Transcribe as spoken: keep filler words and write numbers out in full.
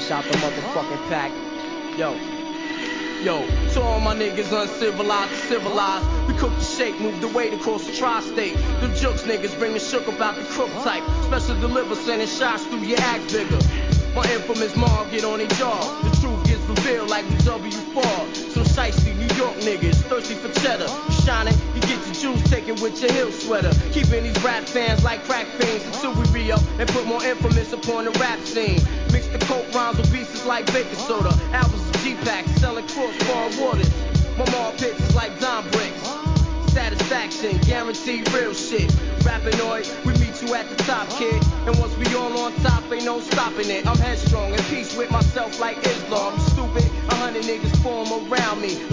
Fresh out the motherfucking pack. Yo. Yo, to all my niggas uncivilized to civilized. We cook the shake, move the weight across the tri-state. Them jokes niggas bring the shook about the crook type. Special deliver, sending shots through your act bigger. My infamous mom get on their jaw. The truth gets revealed like we W four. Some shiesty New York niggas, thirsty for cheddar. You shining, you get your juice taken with your hill sweater. Keeping these rap fans like crack fiends until we re-up and put more infamous upon the rap scene. Mix the coke rhymes with pieces like baking soda. Albums of G-Packs selling crossbar waters. My mom pits is like Don bricks. Satisfaction, guaranteed real shit. Rappinoid, we meet you at the top, kid. And once we all on top, ain't no stopping it. I'm headstrong, in peace with myself like Islam. You stupid, a hundred niggas form around me.